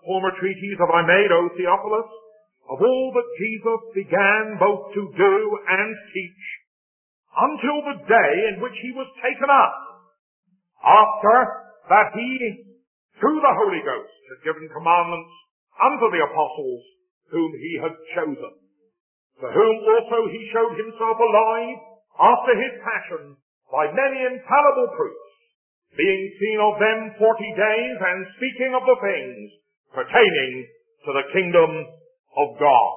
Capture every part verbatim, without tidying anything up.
former treatise have I made, O Theophilus, of all that Jesus began both to do and teach, until the day in which he was taken up, after that he, through the Holy Ghost, had given commandments unto the apostles whom he had chosen, to whom also he showed himself alive after his passion by many infallible proofs, being seen of them forty days, and speaking of the things pertaining to the kingdom of God.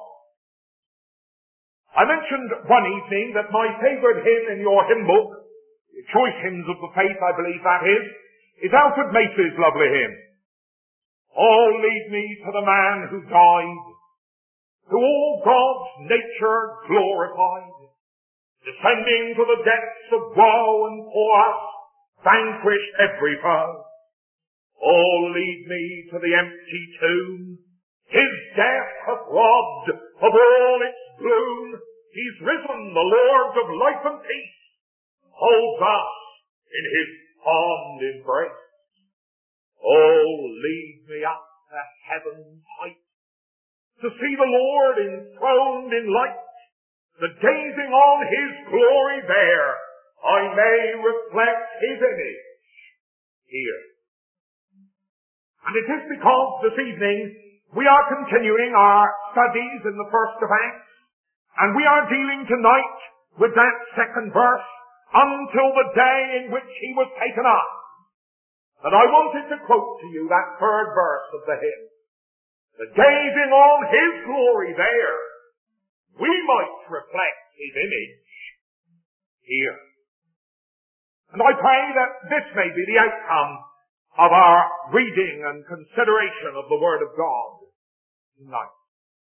I mentioned one evening that my favorite hymn in your hymn book, Choice Hymns of the Faith, I believe that is, is Alfred Mace's lovely hymn. All lead me to the man who died, who all God's nature glorified, descending to the depths of woe and for us vanquished every foe. All lead me to the empty tomb. His death hath robbed of all its gloom. He's risen, the Lord of life and peace, holds us in his fond embrace. Oh, lead me up to heaven's height, to see the Lord enthroned in light, that gazing on his glory there, I may reflect his image here. And it is because this evening we are continuing our studies in the first of Acts, and we are dealing tonight with that second verse, until the day in which he was taken up, that I wanted to quote to you that third verse of the hymn. That gazing on his glory there, we might reflect his image here. And I pray that this may be the outcome of our reading and consideration of the Word of God tonight.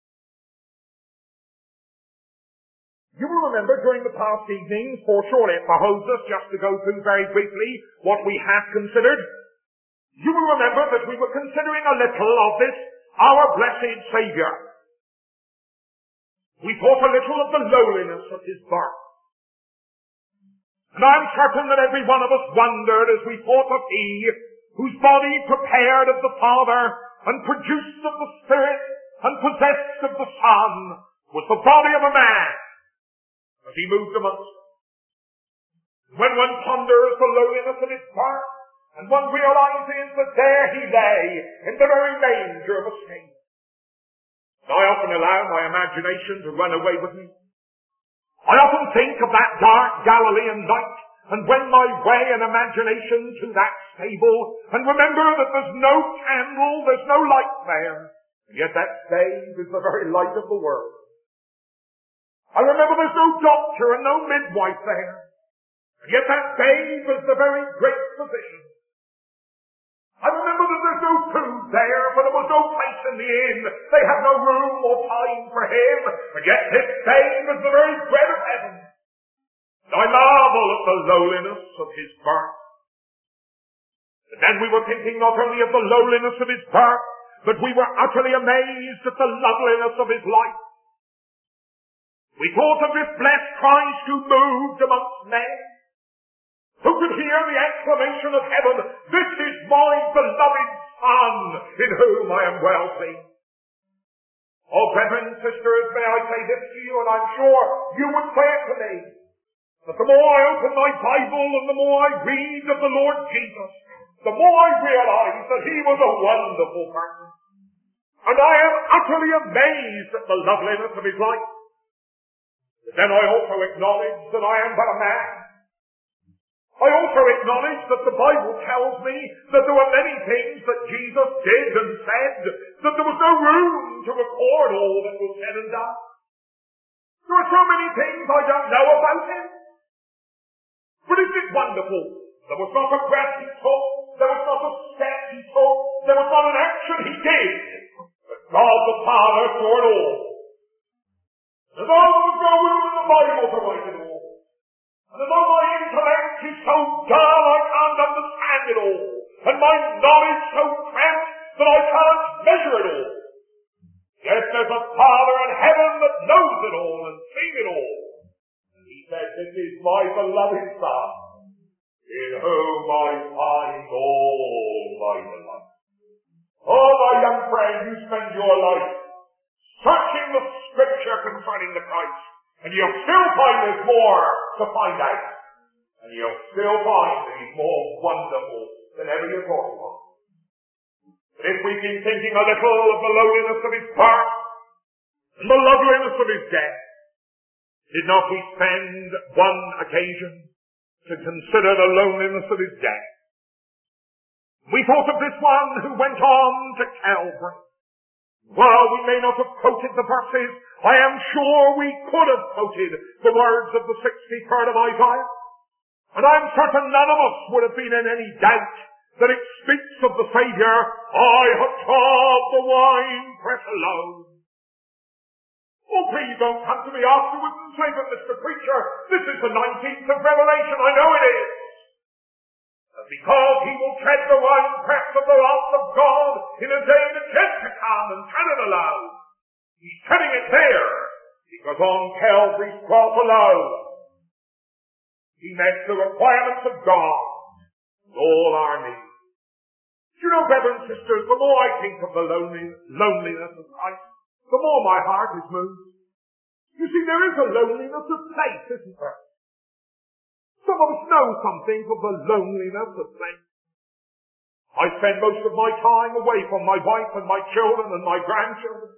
You will remember during the past evenings, for surely it behoves us just to go through very briefly what we have considered. You will remember that we were considering a little of this, our blessed Saviour. We thought a little of the lowliness of his birth. And I'm certain that every one of us wondered as we thought of he, whose body prepared of the Father, and produced of the Spirit, and possessed of the Son, was the body of a man, as he moved amongst us. When one ponders the lowliness of his birth, and one realizes that there he lay, in the very manger of a stable, I often allow my imagination to run away with me. I often think of that dark Galilean night, and wend my way in imagination to that stable, and remember that there's no candle, there's no light there, and yet that stable is the very light of the world. I remember there's no doctor and no midwife there, and yet that babe is the very great physician. I remember that there's no food there, for there was no place in the inn. They had no room or time for him, and yet this babe is the very bread of heaven. And I marvel at the lowliness of his birth. And then we were thinking not only of the lowliness of his birth, but we were utterly amazed at the loveliness of his life. We thought of this blessed Christ who moved amongst men, who could hear the exclamation of heaven, "This is my beloved Son, in whom I am well pleased." Oh, brethren and sisters, may I say this to you, and I'm sure you would say it to me, that the more I open my Bible and the more I read of the Lord Jesus, the more I realize that he was a wonderful person. And I am utterly amazed at the loveliness of his life. But then I also acknowledge that I am but a man. I also acknowledge that the Bible tells me that there were many things that Jesus did and said, that there was no room to record all that was said and done. There are so many things I don't know about him. But isn't it wonderful? There was not a breath he took, there was not a step he took, there was not an action he did, but God the Father saw it all. And though there was no room in the Bible to write it all, and although my intellect is so dull I can't understand it all, and my knowledge so cramped that I can't measure it all, yet there's a Father in heaven that knows it all and sees it all. And he says, "This is my beloved Son, in whom I find all my delight." Oh, my young friend, you spend your life searching the Scripture concerning the Christ, and you'll still find there's more to find out, and you'll still find that he's more wonderful than ever you thought he was. But if we've been thinking a little of the lowliness of his birth, and the loveliness of his death, did not we spend one occasion to consider the loneliness of his death? We thought of this one who went on to Calvary. While we may not have quoted the verses, I am sure we could have quoted the words of the sixty-third of Isaiah. And I'm certain none of us would have been in any doubt that it speaks of the Saviour, I have trod the winepress alone. Oh, please don't come to me afterwards and say, but Mister Preacher, this is the nineteenth of Revelation. I know it is. But because he will tread the winepress of the wrath of God in a day that's yet to come and tread it alone. He's treading it there because on Calvary's cross alone he met the requirements of God with all our needs. You know, brothers and sisters, the more I think of the lonely, loneliness of Christ, the more my heart is moved. You see, there is a loneliness of place, isn't there? Some of us know something of the loneliness of place. I spend most of my time away from my wife and my children and my grandchildren.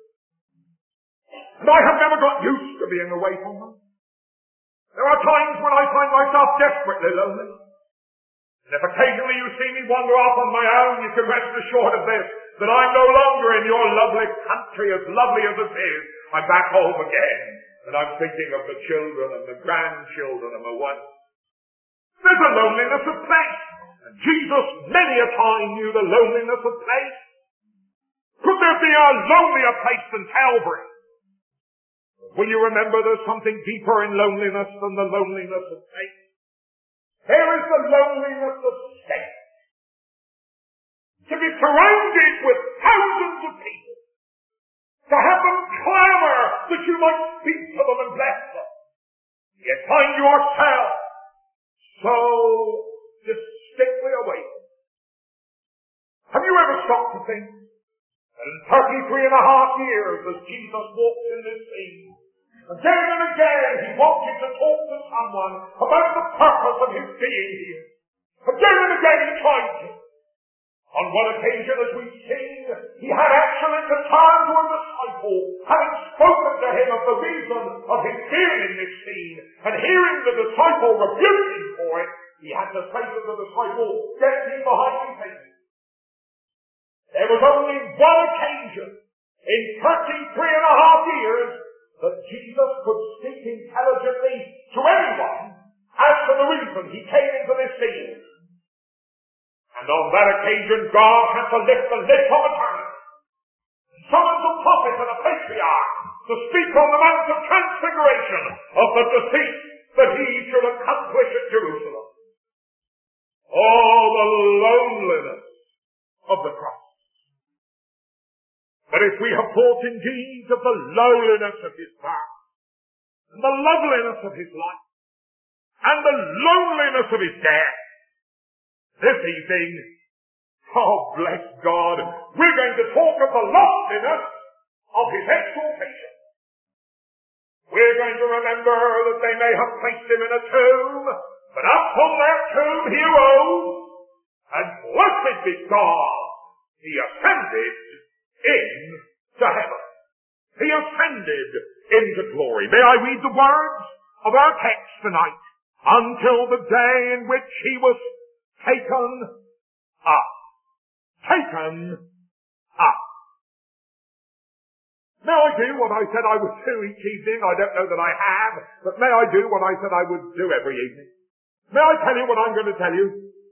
And I have never got used to being away from them. There are times when I find myself desperately lonely. And if occasionally you see me wander off on my own, you can rest assured of this, that I'm no longer in your lovely country, as lovely as it is. I'm back home again, and I'm thinking of the children and the grandchildren and my wife. There's a loneliness of place, and Jesus many a time knew the loneliness of place. Could there be a lonelier place than Calvary? Will you remember there's something deeper in loneliness than the loneliness of place? There is the loneliness of state. To be surrounded with thousands of people. To have them clamor that you might speak to them and bless them. Yet find yourself so distinctly away from them. Have you ever stopped to think that in thirty-three and a half years as Jesus walked in this scene, again and again he wanted to talk to someone about the purpose of his being here. Again and again he tried to. On one occasion, as we've seen, he had actually to turn to a disciple, having spoken to him of the reason of his being in this scene, and hearing the disciple rebuke him for it, he had to say to the disciple, get thee behind me, Satan. There was only one occasion in thirty-three and a half years that Jesus could speak intelligently to anyone as to the reason he came into this scene. And on that occasion, God had to lift the lid from eternity and summons a prophet and a patriarch to speak on the Mount of Transfiguration of the defeat that he should accomplish at Jerusalem. Oh, the loneliness of the cross. But if we have thought indeed of the lowliness of his birth, and the loveliness of his life, and the loneliness of his death, this evening, oh bless God, we're going to talk of the loftiness of his exaltation. We're going to remember that they may have placed him in a tomb, but up from that tomb he arose, and blessed be God, he ascended into heaven. He ascended into glory. May I read the words of our text tonight? Until the day in which he was taken up. Taken up. May I do what I said I would do each evening? I don't know that I have, but may I do what I said I would do every evening? May I tell you what I'm going to tell you?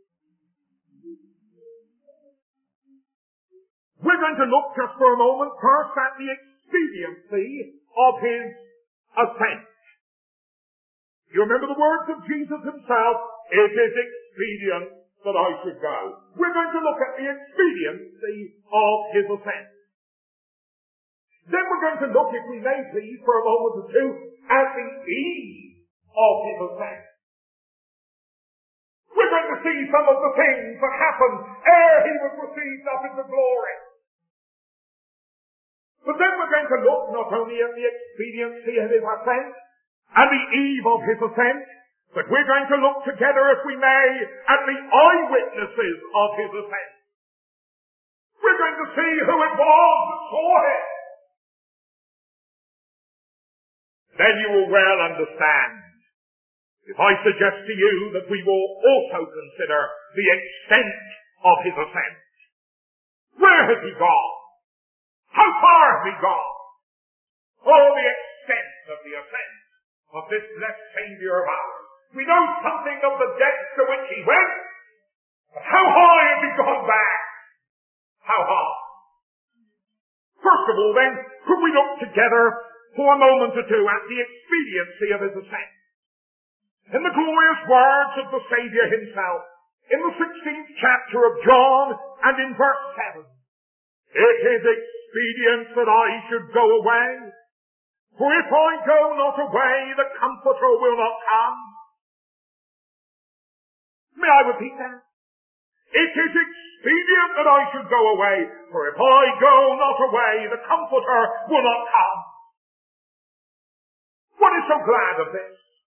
We're going to look just for a moment first at the expediency of his ascent. You remember the words of Jesus himself, it is expedient that I should go. We're going to look at the expediency of his ascent. Then we're going to look, if we may please, for a moment or two, at the ease of his ascent. We're going to see some of the things that happened ere he was received up into glory. But then we're going to look not only at the expediency of his ascent and the eve of his ascent, but we're going to look together, if we may, at the eyewitnesses of his ascent. We're going to see who it was that saw him. Then you will well understand if I suggest to you that we will also consider the extent of his ascent. Where has he gone? How far has he gone? Oh, the extent of the ascent of this blessed Savior of ours. We know something of the depths to which he went, but how high has he gone back? How high? First of all, then, could we look together for a moment or two at the expediency of his ascent? In the glorious words of the Savior himself, in the sixteenth chapter of John, and in verse seven, it is expedient that I should go away, for if I go not away, the Comforter will not come. May I repeat that? It is expedient that I should go away, for if I go not away, the Comforter will not come. What is so glad of this?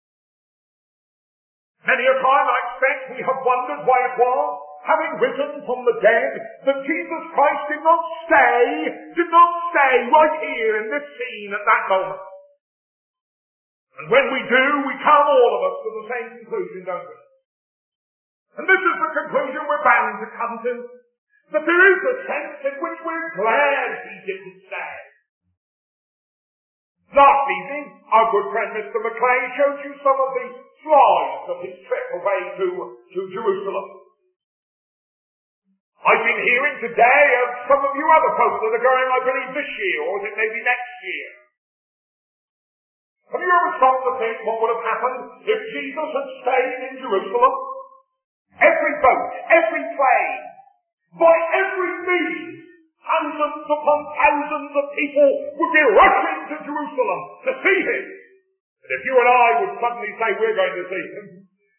Many a time, I expect, we have wondered why it was, having risen from the dead, that Jesus Christ did not stay, did not stay right here in this scene at that moment. And when we do, we come, all of us, to the same conclusion, don't we? And this is the conclusion we're bound to come to, that there is a sense in which we're glad he didn't stay. Last evening, our good friend Mister Macleay showed you some of the slides of his trip away to, to Jerusalem. I've been hearing today of some of you other folks that are going, I believe, this year, or is it maybe next year? Have you ever stopped to think what would have happened if Jesus had stayed in Jerusalem? Every boat, every plane, by every means, thousands upon thousands of people would be rushing to Jerusalem to see him. And if you and I would suddenly say we're going to see him,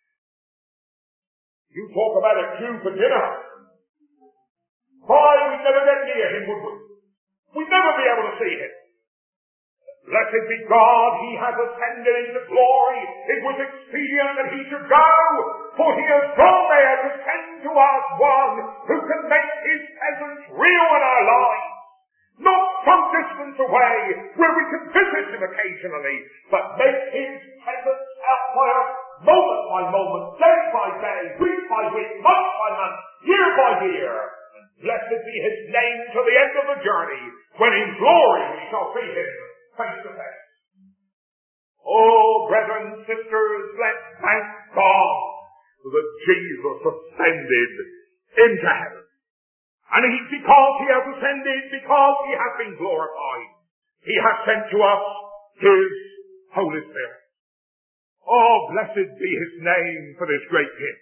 you talk about a Jew for dinner. Why, we'd never get near him, would we? We'd never be able to see him. Blessed be God, he has ascended into glory. It was expedient that he should go, for he has gone there to send to us one who can make his presence real in our lives. Not some distance away, where we can visit him occasionally, but make his presence felt by us moment by moment, day by day, week by week, month by month, year by year. And blessed be his name to the end of the journey, when in glory we shall see him face to face. Oh, brethren, sisters, let's thank God that Jesus ascended into heaven. And he, because he has ascended, because he has been glorified, he has sent to us his Holy Spirit. Oh, blessed be his name for this great gift.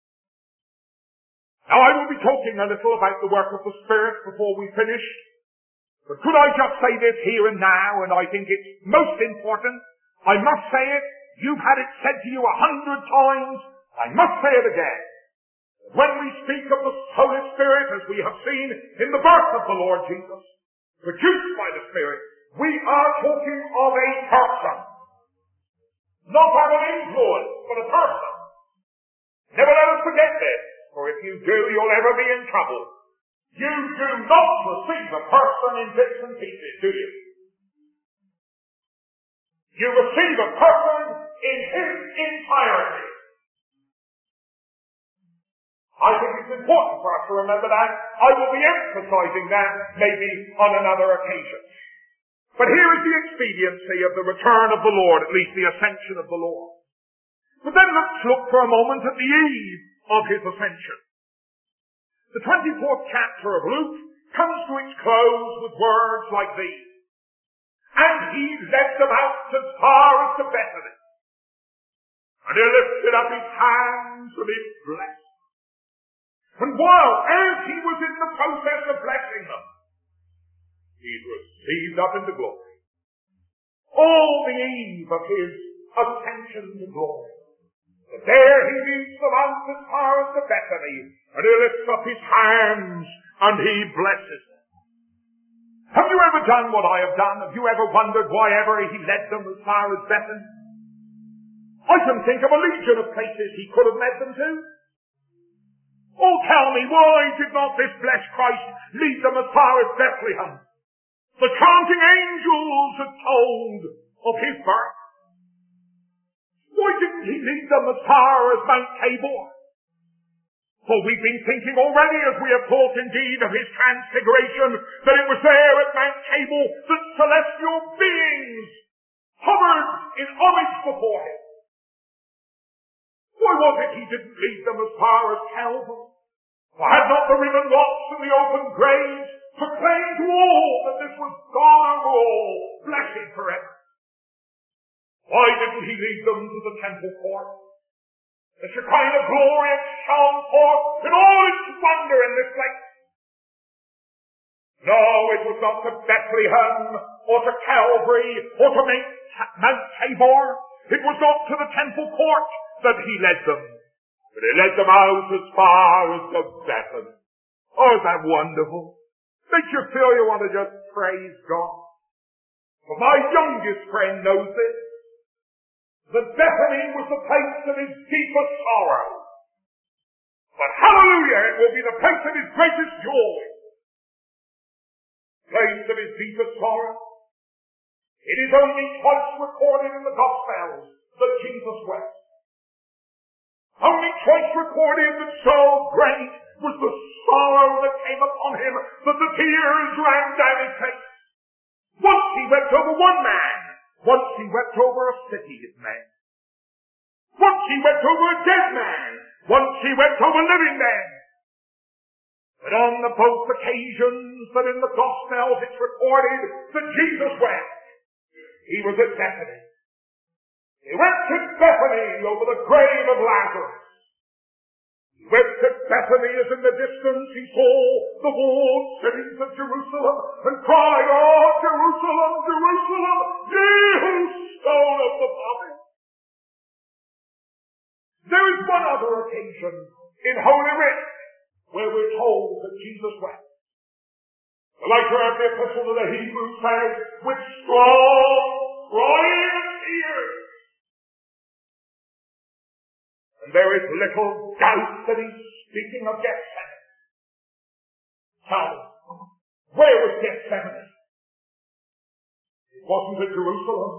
Now, I will be talking a little about the work of the Spirit before we finish. But could I just say this here and now, and I think it's most important. I must say it. You've had it said to you a hundred times. I must say it again. When we speak of the Holy Spirit, as we have seen in the birth of the Lord Jesus, produced by the Spirit, we are talking of a person. Not of an influence, but a person. Never let us forget this, for if you do, you'll ever be in trouble. You do not receive a person in bits and pieces, do you? You receive a person in his entirety. I think it's important for us to remember that. I will be emphasizing that maybe on another occasion. But here is the expediency of the return of the Lord, at least the ascension of the Lord. But then let's look for a moment at the eve of his ascension. The twenty-fourth chapter of Luke comes to its close with words like these. And he led them out as far as to Bethany. And he lifted up his hands and he blessed. And while, as he was in the process of blessing them, he received up into glory. All the eve of his ascension to glory. And there he leads them out as far as to Bethany, and he lifts up his hands and he blesses them. Have you ever done what I have done? Have you ever wondered why ever he led them as far as Bethany? I can think of a legion of places he could have led them to. Oh, tell me, why did not this blessed Christ lead them as far as Bethlehem? The chanting angels had told of his birth. Why didn't he lead them as far as Mount Tabor? For we've been thinking already, as we have thought indeed of his transfiguration, that it was there at Mount Tabor that celestial beings hovered in homage before him. Why was it he didn't lead them as far as Calvary? For had not the riven rocks and the open graves proclaimed to all that this was God over all, blessed forever? Why didn't he lead them to the temple court? The Shekinah glory had shone forth in all its wonder in this place. No, it was not to Bethlehem, or to Calvary, or to Mount Tabor. It was not to the temple court that he led them, but he led them out as far as to Bethany. Oh, is that wonderful? Makes you feel you want to just praise God. For my youngest friend knows this, that Bethany was the place of his deepest sorrow. But hallelujah, it will be the place of his greatest joy. Place of his deepest sorrow. It is only twice recorded in the Gospels that Jesus wept. Only twice recorded that so great was the sorrow that came upon him that the tears ran down his face. Once he wept over one man. Once he wept over a city's man. Once he wept over a dead man. Once he wept over living men. But on the both occasions that in the Gospels it's recorded that Jesus wept, he was at Bethany. He went to Bethany over the grave of Lazarus. He went to Bethany as in the distance he saw the walled cities of Jerusalem and cried, "Oh, Jerusalem, Jerusalem, ye who stone up the prophets." There is one other occasion in Holy Writ where we're told that Jesus wept. The writer of the Epistle to the Hebrews says, with strong crying and tears. And there is little doubt that he's speaking of Gethsemane. Tell me, where was Gethsemane? It wasn't at Jerusalem.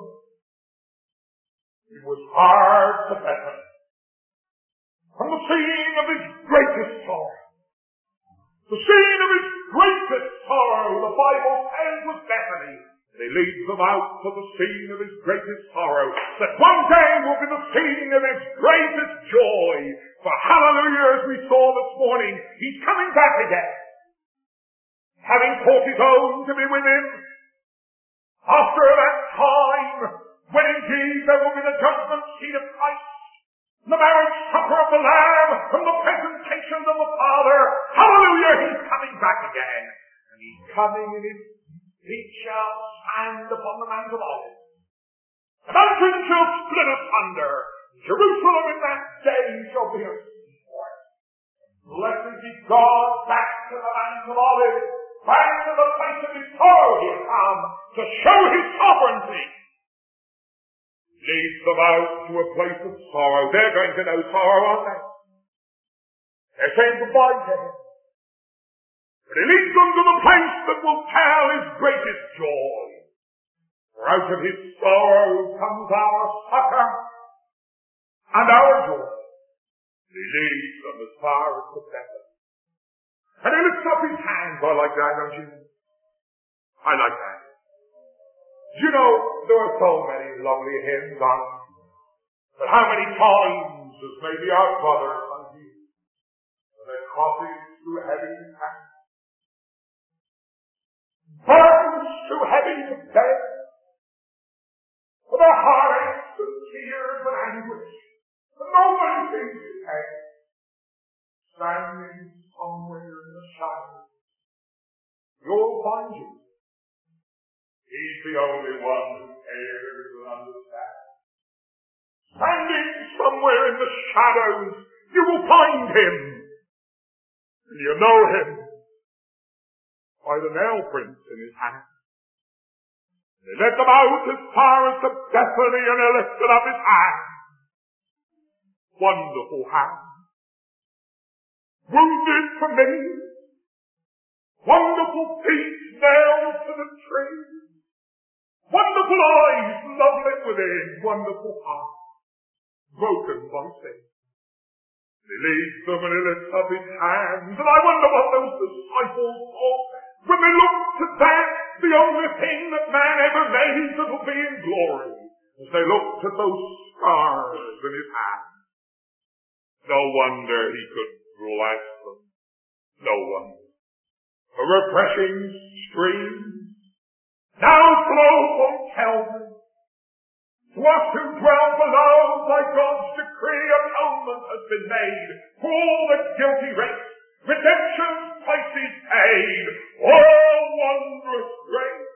It was hard to Bethany. From the scene of his greatest sorrow. The scene of his greatest sorrow, the Bible says, was Bethany. And he leads them out to the scene of his greatest sorrow, that one day will be the scene of his greatest joy. For hallelujah, as we saw this morning, he's coming back again. Having taught his own to be with him, after that time, when indeed there will be the judgment seat of Christ, the marriage supper of the Lamb, and the presentation of the Father, hallelujah, he's coming back again. And he's coming in his feet shall stand upon the Mount of Olives. The mountain shall split asunder. Jerusalem in that day shall be a seaport. Blessed be God, back to the Mount of Olives, back to the place of his sorrow he has come, to show his sovereignty. Leads them out to a place of sorrow. They're going to know sorrow, aren't they? They're saying goodbye to him. But he leads them to the place that will tell his greatest joy. For out of his sorrow comes our succor and our joy. And he leads them as far as the Bethany. And he lifts up his hands. I like that, don't you? I like that. You know, there are so many lovely hymns on it. But how many times has maybe our brother sung these? And their crosses too heavy to carry. Burdens too heavy to bear. For their heartaches and tears and anguish. But nobody seems to care. Standing somewhere in the shadows. You'll find you. He's the only one who cares and understands. Standing somewhere in the shadows, you will find him. And you know him by the nail prints in his hand. They led them out as far as to Bethany, and he lifted up his hand. Wonderful hand. Wounded for me. Wonderful feet nailed to the tree. Wonderful eyes, lovely within. Wonderful heart, broken by sin. He leads them and he lifts up his hands. And I wonder what those disciples thought when they looked at that, the only thing that man ever made that'll be in glory, as they looked at those scars in his hands. No wonder he could bless them. No wonder. A refreshing stream now flow from Calvary. To us who dwell below, by God's decree, atonement has been made for all the guilty race. Redemption's price is paid. Oh, wondrous grace!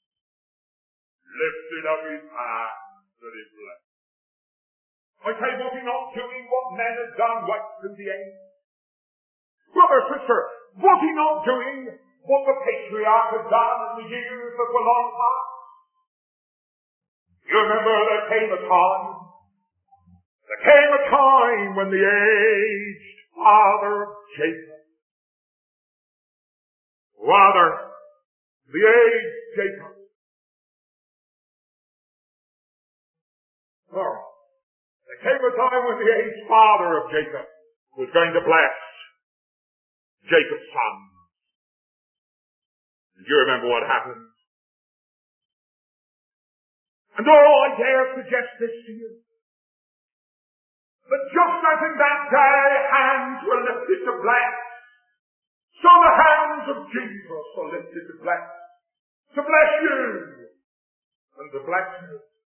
Lifted up his hands and he blessed. I say, was he not doing what men had done right through the age? Brother, sister, was he not doing what the patriarch had done in the years that were long past? You remember there came a time, there came a time when the aged father of Jacob, rather, the aged Jacob, oh, there came a time when the aged father of Jacob was going to bless Jacob's son. Do you remember what happened? And oh, I dare suggest this to you, that just as in that day hands were lifted to bless, so the hands of Jesus are lifted to bless, to bless you, and to bless me.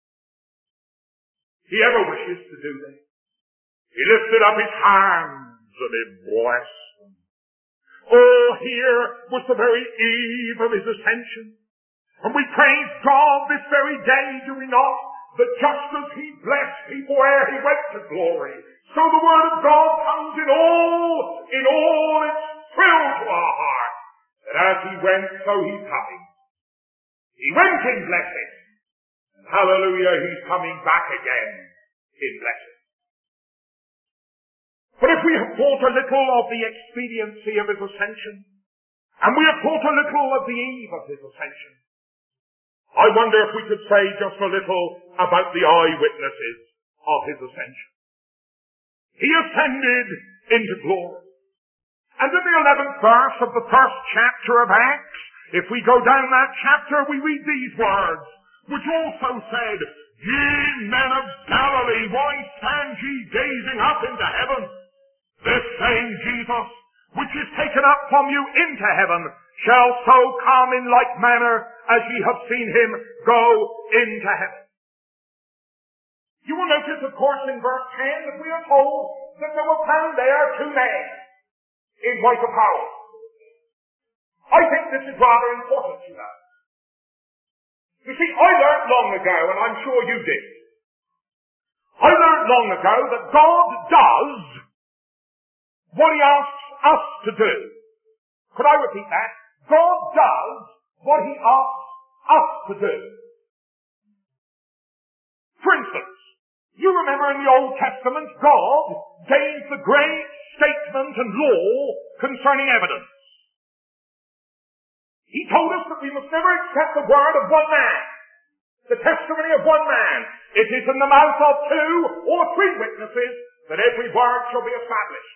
He ever wishes to do this. He lifted up his hands and he blessed them. Oh, here was the very eve of his ascension. And we praise God this very day, do we not? That just as he blessed people ere he went to glory, so the word of God comes in all, in all its thrill to our heart. That as he went, so he's coming. He went in blessing. And hallelujah, he's coming back again in blessing. But if we have thought a little of the expediency of his ascension, and we have thought a little of the eve of his ascension, I wonder if we could say just a little about the eyewitnesses of his ascension. He ascended into glory. And in the eleventh verse of the first chapter of Acts, if we go down that chapter, we read these words, which also said, Ye men of Galilee, why stand ye gazing up into heaven? This same Jesus, which is taken up from you into heaven, shall so come in like manner as ye have seen him go into heaven. You will notice, of course, in verse ten that we are told that there were found there two men in white apparel. I think this is rather important to know. You see, I learned long ago, and I'm sure you did, I learned long ago that God does what he asks us to do. Could I repeat that? God does what he asks us to do. For instance, you remember in the Old Testament, God gave the great statement and law concerning evidence. He told us that we must never accept the word of one man, the testimony of one man. It is in the mouth of two or three witnesses that every word shall be established.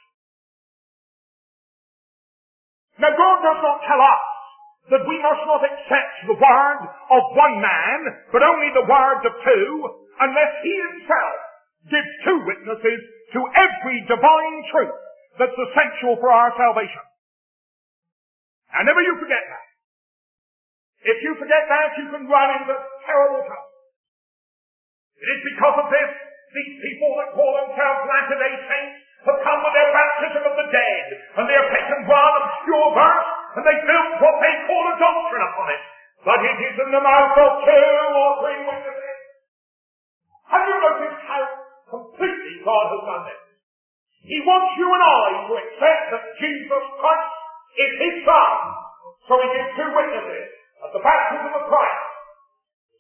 Now, God does not tell us that we must not accept the word of one man, but only the word of two, unless he himself gives two witnesses to every divine truth that's essential for our salvation. And never you forget that. If you forget that, you can run into terrible trouble. It is because of this, these people that call themselves Latter-day Saints have come with their baptism of the dead, and they have taken one obscure verse, and they built what they call a doctrine upon it. But it is in the mouth of two or three witnesses. Have you noticed how completely God has done this? He wants you and I to accept that Jesus Christ is his Son. So he gives two witnesses at the baptism of Christ.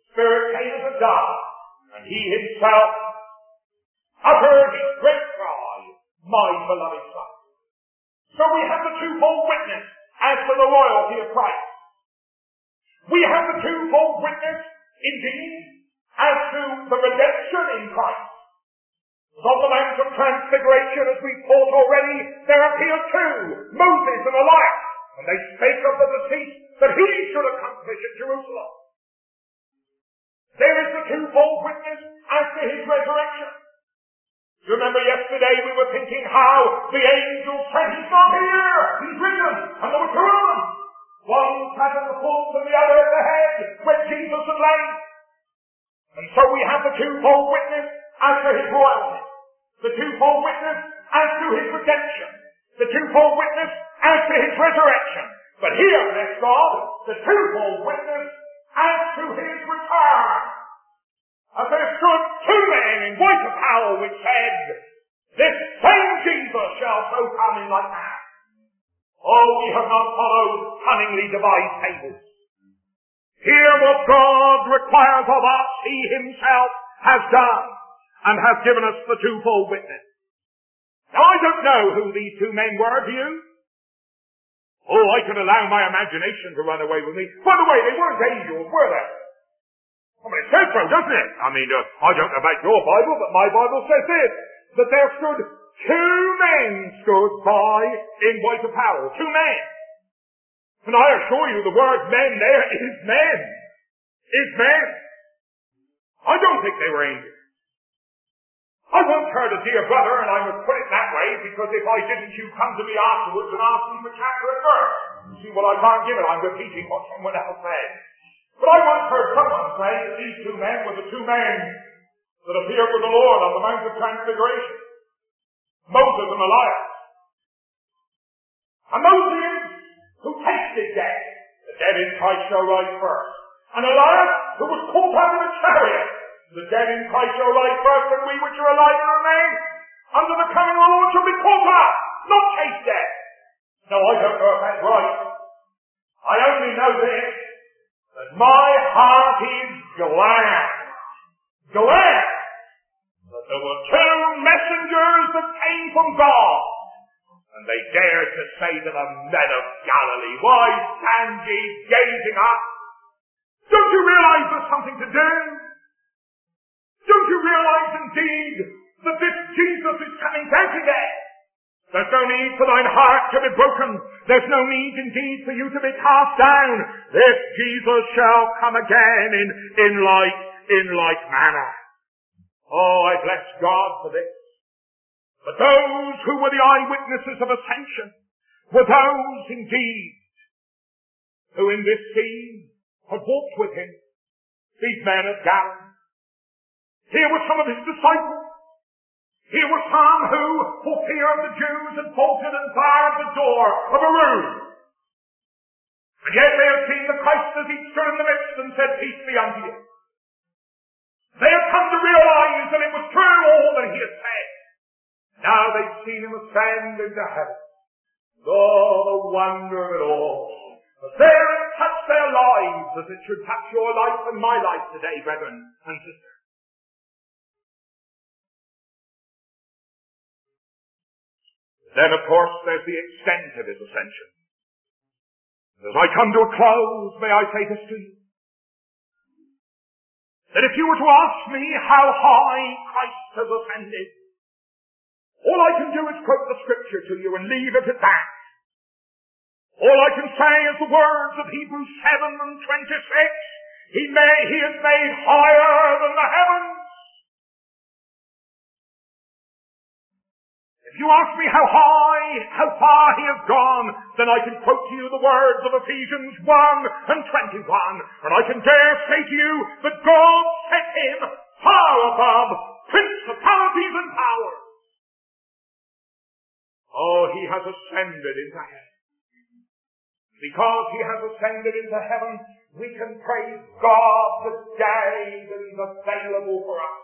done. And he himself uttered his great cry, my beloved Son. So we have the twofold witness as to the royalty of Christ. We have the twofold witness, indeed, as to the redemption in Christ. On the Mount of Transfiguration, as we thought already, there appeared two, Moses and Elias, and they spake of the deceit that he should accomplish at Jerusalem. There is the twofold witness as to his resurrection. You remember yesterday we were thinking how the angel said, he's not here, he's risen, and there were two of them. One sat at the foot and the other at the head, where Jesus had lain. And so we have the twofold witness as to his royalty, the twofold witness as to his redemption, the twofold witness as to his resurrection. But here, bless God, the twofold witness as to his return. As there stood two men in white apparel which said, this same Jesus shall so come in like that. Oh, we have not followed cunningly devised tables. Hear what God requires of us, he himself has done, and has given us the twofold witness. Now, I don't know who these two men were, do you? Oh, I could allow my imagination to run away with me. By the way, they weren't angels, were they? I mean, it says so, doesn't it? I mean, uh, I don't know about your Bible, but my Bible says this, that there stood two men stood by in white apparel. Two men. And I assure you, the word men there is men. Is men. I don't think they were angels. I once heard a dear brother, and I must put it that way, because if I didn't, you'd come to me afterwards and ask me for chapter and verse. You see, well, I can't give it. I'm repeating what someone else said. But I once heard someone say that these two men were the two men that appeared with the Lord on the Mount of Transfiguration. Moses and Elias. And Moses, who tasted death, the dead in Christ shall rise first. And Elias, who was caught out of a chariot, the dead in Christ shall rise first, and we which are alive and remain under the coming of the Lord shall be caught up, not taste death. No, I don't know if that's right. I only know this, that my heart is glad, glad that there were two messengers that came from God, and they dared to say to the men of Galilee, why stand ye gazing up? Don't you realize there's something to do? Don't you realize indeed that this Jesus is coming back again? There's no need for thine heart to be broken. There's no need indeed for you to be cast down. This Jesus shall come again in, in like, in like manner. Oh, I bless God for this. But those who were the eyewitnesses of ascension were those indeed who in this scene had walked with him. These men of Galilee. Here were some of his disciples. Here were some who, for fear of the Jews, had bolted and barred the door of a room. And yet they had seen the Christ as he stood in the midst and said, peace be unto you. They had come to realize that it was true all that he had said. Now they've seen him ascend into heaven. Oh, the wonder of it all. But there it touched their lives as it should touch your life and my life today, brethren and sisters. Then, of course, there's the extent of his ascension. As I come to a close, may I say this to you. That if you were to ask me how high Christ has ascended, all I can do is quote the scripture to you and leave it at that. All I can say is the words of Hebrews seven and twenty-six. He may, he is made higher than the heavens. If you ask me how high, how far he has gone, then I can quote to you the words of Ephesians one and twenty-one, and I can dare say to you that God set him far above principalities and powers. Oh, he has ascended into heaven. Because he has ascended into heaven, we can praise God today that he's available for us.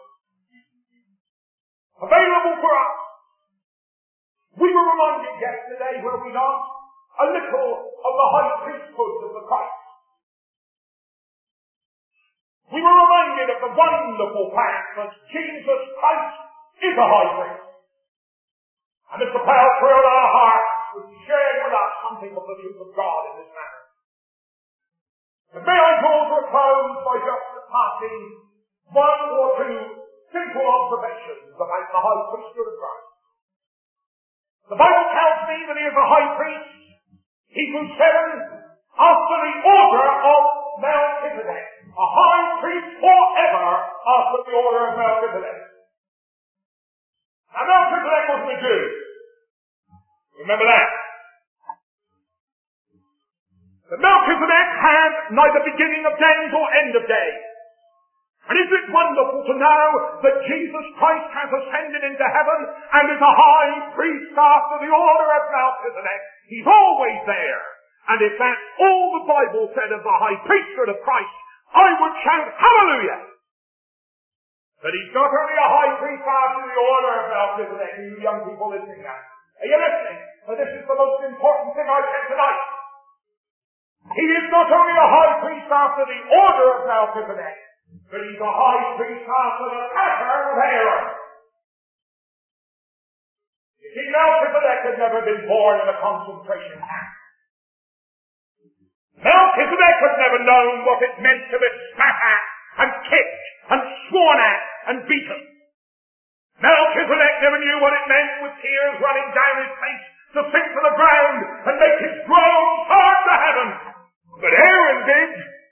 Available for us. We were reminded yesterday, were we not, a little of the high priesthood of the Christ. We were reminded of the wonderful fact that Jesus Christ is a high priest. And Mister Pell thrilled our hearts with sharing with us something of the truth of God in this matter. And may I draw to a close by just passing one or two simple observations about the high priesthood of Christ. The Bible tells me that he is a high priest, Hebrews seven, after the order of Melchizedek. A high priest forever after the order of Melchizedek. Now Melchizedek wasn't a Jew. Remember that. But Melchizedek had neither beginning of days or end of days. And isn't it wonderful to know that Jesus Christ has ascended into heaven and is a high priest after the order of Melchizedek? He's always there. And if that's all the Bible said of the high priesthood of Christ, I would shout hallelujah! But he's not only a high priest after the order of Melchizedek, you young people listening now. Are you listening? Well, this is the most important thing I said tonight. He is not only a high priest after the order of Melchizedek, but he's a high priest after the pattern of Aaron. You see, Melchizedek had never been born in a concentration camp. Melchizedek had never known what it meant to be spat at and kicked and sworn at and beaten. Melchizedek never knew what it meant with tears running down his face to sink to the ground and make his groan soar to heaven. But Aaron did.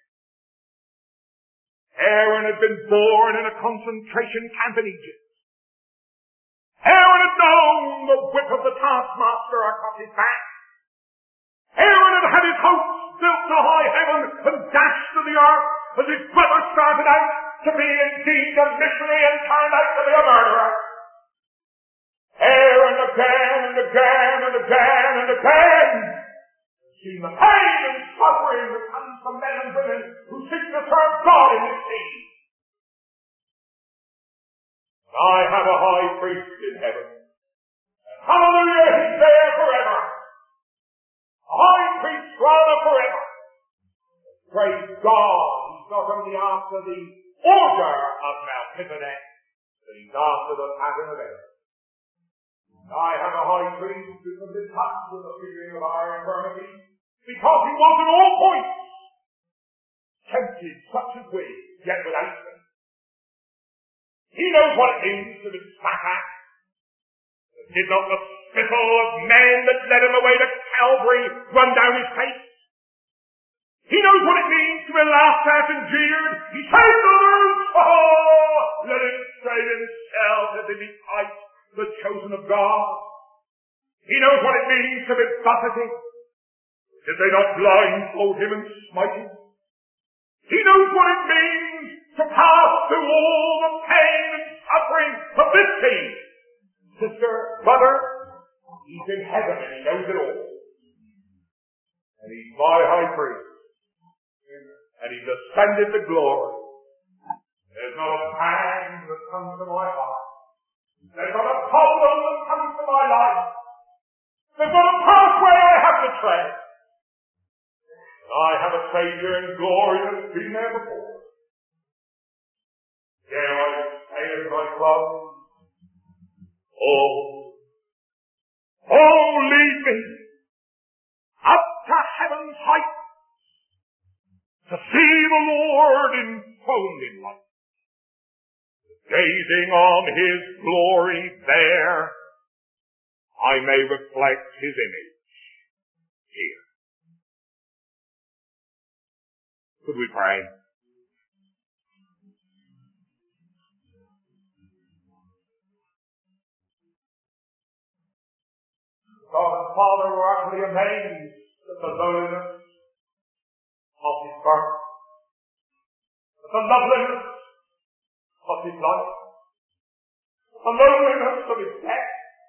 Aaron had been born in a concentration camp in Egypt. Aaron had known the whip of the taskmaster across his back. Aaron had had his hopes built to high heaven and dashed to the earth as his brother started out to be indeed a missionary and turned out to be a murderer. Aaron again and again and again and again seen the pain and suffering that comes from men and women who seek to serve God in this sea. I have a high priest in heaven. And hallelujah, he's there forever. A high priest forever forever. Praise God, he's not only after the order of Melchizedek, but he's after the pattern of Aaron. I have a high priest who can be touched with the feeling of our infirmity, because he was in all points tempted such as we, yet without sin. He knows what it means to be spat at. Did not the spittle of men that led him away to Calvary run down his face? He knows what it means to be laughed at and jeered. He saved others. Oh, let him save himself if he be Christ, the chosen of God. He knows what it means to be buffeted. Did they not blindfold him and smite him? He knows what it means to pass through all the pain and suffering of this sea. Sister, brother, he's in heaven and he knows it all. And he's my high priest. And he's ascended to glory. There's not a pang that comes to my heart. There's not a problem that comes to my life. There's not a pathway I have to tread. I have a Savior in glory that's been there before. Dare I say as I close, Oh, oh, lead me up to heaven's height to see the Lord enthroned in light. Gazing on his glory there, I may reflect his image here. Could we pray? God and Father, we're utterly amazed at the lowliness of his birth, at the loveliness of his life, the loneliness of his death.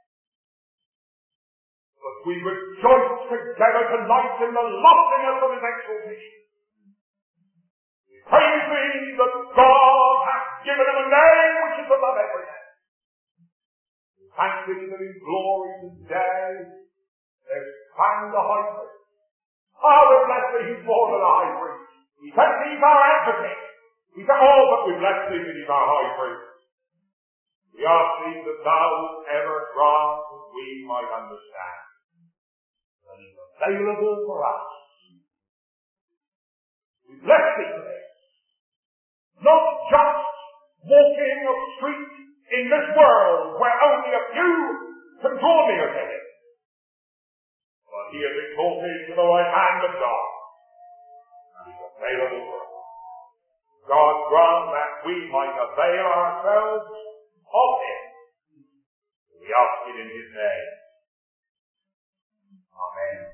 But we rejoice together tonight in the loftiness of his exaltation. We praise thee that God hath given him a name which is above every name. We thank thee that in glory today there's found a high priest. Father, bless thee, he's more than a high priest. We thank thee for our advocate. We say, oh, but we bless thee that he's our high priest. We ask thee that thou would ever grant that we might understand that he's available for us. We bless thee for this. Not just walking a street in this world where only a few can draw near to him, but he is exalted to the right hand of God, and he's available for us. God grant that we might avail ourselves of him. We ask it in his name.